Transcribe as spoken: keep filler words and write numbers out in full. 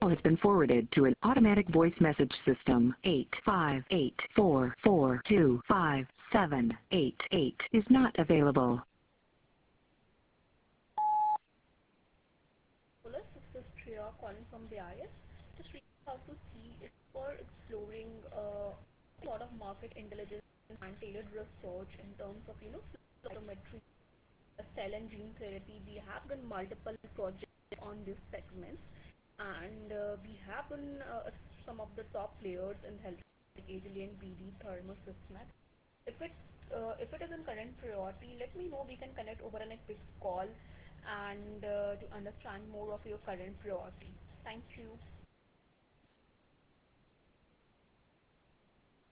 has been forwarded to an automatic voice message system. eight five eight four four two five seven eight eight is not available. This is Shreya calling from B I S. Just reach out to see if for exploring uh, a lot of market intelligence and tailored research in terms of you know cytometry, cell and gene therapy. We have done multiple projects on these segments, and uh, we have done uh, some of the top players in health like Agilent, B D, Thermo, Sysmex. If it uh, if it is in current priority, let me know. We can connect over a quick call and uh, to understand more of your current priority. Thank you.